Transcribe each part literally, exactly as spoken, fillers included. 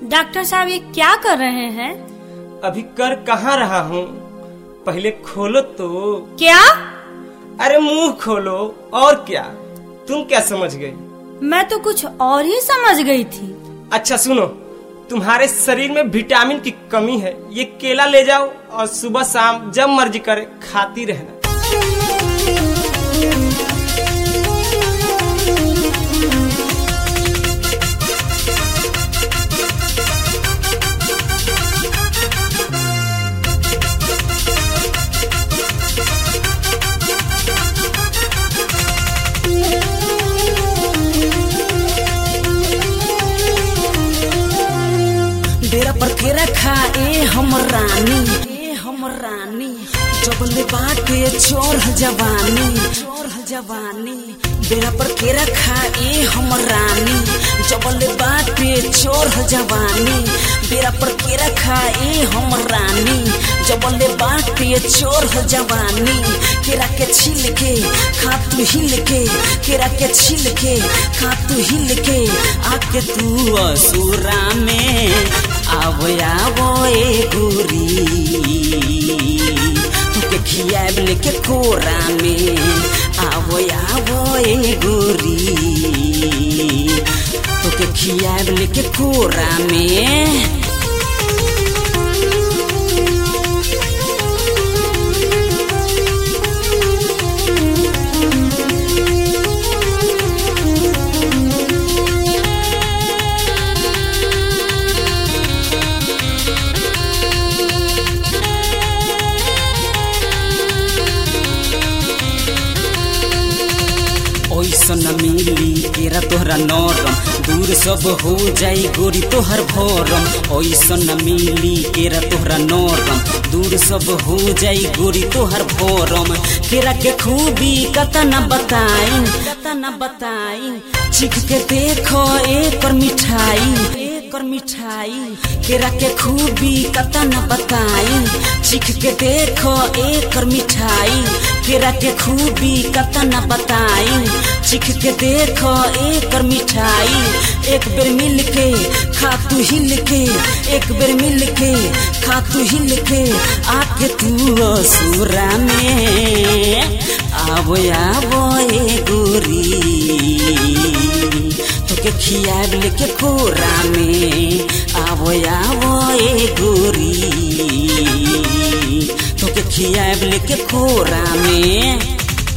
Doctor साहब ये क्या कर रहे हैं? अभी कर कहाँ रहा हूँ, पहले खोलो तो। क्या? अरे मुंह खोलो। और क्या, तुम क्या समझ गई? मैं तो कुछ और ही समझ गई थी। अच्छा सुनो, तुम्हारे शरीर में विटामिन की कमी है, ये केला ले जाओ और सुबह शाम जब मर्जी करे खाती रहना। डेरा पर के रखा ए हम रानी, ए हम रानी जबले बाटे चोर जवानी, चोर जवानी। डेरा पर के रखा ए हम रानी जबले बाटे चोर जवानी। डेरा पर के रखा ए हम रानी जबले बाटे चोर जवानी। केरा के छिल के खा तू हिल के, केरा के छिल के खा तू हिल के। आके तू असुरा में आवो आवो ए गोरी, तुके खियाब लेके कोरा में। आवो आवो ए गोरी, तुके खियाब लेके कोरा में। ओइसन मिली केरा तोहरा नरम, दूर सब हो जाई गोरी तोहर भरम। ओइसन मिली केरा तोहरा नरम, दूर सब हो जाई गोरी तोहर भरम। केरा के खूबी कता न बताई, कता न बताई। चीख के देखो एकर मिठाई, एकर मिठाई। केरा के खूबी कता न बताई, चीख के देखो एकर मिठाई। केरा के खूबी कता न बताई, चीख के देखो एकर मिठाई। एक बेर मिल के खा तू हिल के, एक बेर मिल के खा तू हिल के। आके तू असुरा में आवो आवो ए गोरी, तुके खियाब लेके कोरा में। आवो आवो ए गोरी, तुके खियाब लेके कोरा में।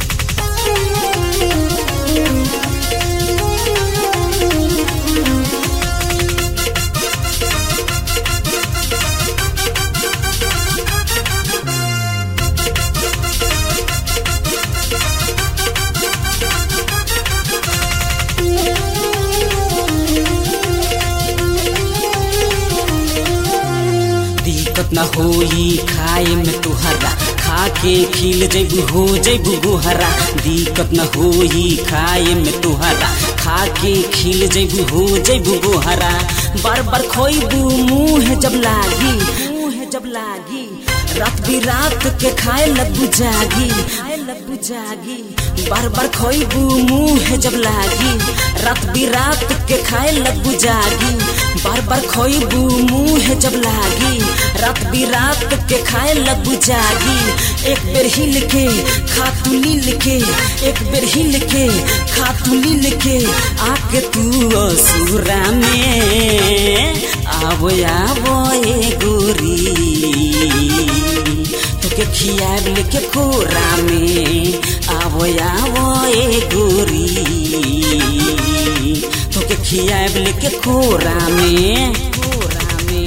दिक्कत न होई खाए में तुहरा, खा के खिल जैबू हो जैबू गोहरा। दिक्कत न होई खाए में तुहरा, खा के खिल जैबू हो जैबू गोहरा। बार बार खोइबू मुँह जब लागी, मुँह जब लागी। रात बिरात के खाए लगू जागी, खाए लगू जागी। बार बार खोइबू मुँह जब लागी, रात बिरात के खाए लगू जागी। बार बार खोइबू मुँह जब लागी, रात बिरात के खाए लगू जागी। एक बेर हिल के खा तू लील के, एक बेर हिल के खा तू लील के। आके तू असुरा में आवो आवो ए गोरी, तुके खियाब लेके कोरा में। आवो आवो ए गोरी, तुके खियाब लेके कोरा में, कोरा में।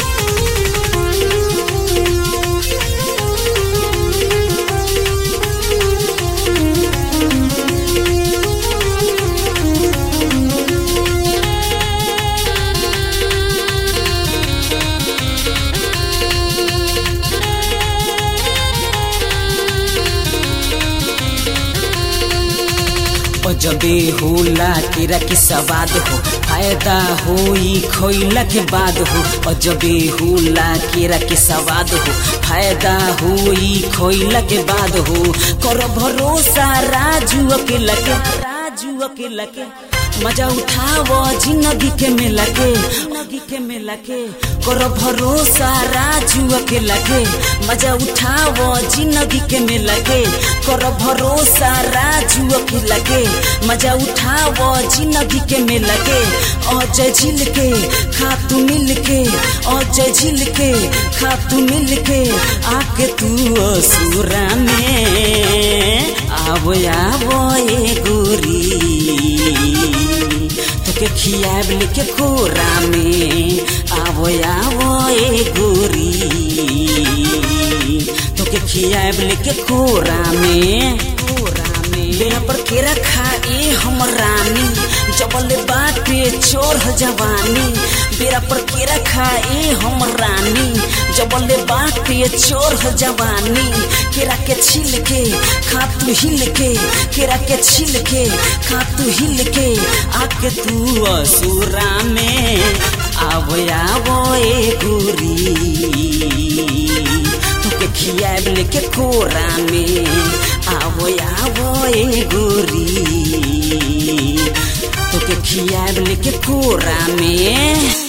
जबे होला केरा के सवाद हो, फायदा होई खोइला के बाद हो। अजबे होला केरा के सवाद हो, फायदा होई खोइला के बाद हो। कर भरोसा राजू अकेला के, राजू अकेला के। मजा उठावो जिंदगी के मेला के जिंदगी के मेला के करो भरोसा राजू अकेला के मजा उठावो जिंदगी के मेला के करो भरोसा राजू अकेला के मजा उठावो जिंदगी के मेला के अजय झिल के खा तू मिल के अजय झिल के खा तू मिल के आके तू असुरा में आवो आवो ए गोरी तोके खियाब लेके कोरा में आवो आवो ए गोरी तोके खियाब लेके कोरा में कोरा में बेरा पर केरा खाए हम रानी जबले बाटे चोर जवानी बेरा पर केरा खाए हम रानी जबले बाटे चोर जवानी केरा के छिल के खा तू हिल के केरा के छिल के खा तू हिल के आके तू असुरा में आवो आवो ए गोरी तोके खियाब लेके कोरा में आवो आवो ए गोरी तोके खियाब लेके कोरा में।